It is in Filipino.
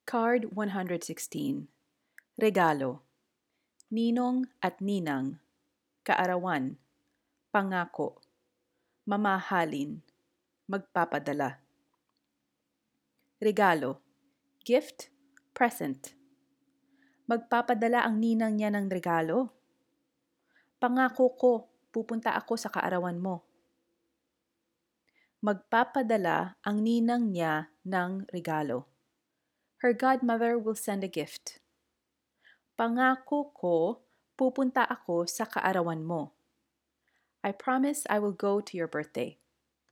Card 116. Regalo. Ninong at ninang. Kaarawan. Pangako. Mamahalin. Magpapadala. Regalo. Gift, present. Magpapadala ang ninang niya ng regalo. Pangako ko, pupunta ako sa kaarawan mo. Magpapadala ang ninang niya ng regalo. Her godmother will send a gift. Pangako ko, pupunta ako sa kaarawan mo. I promise I will go to your birthday.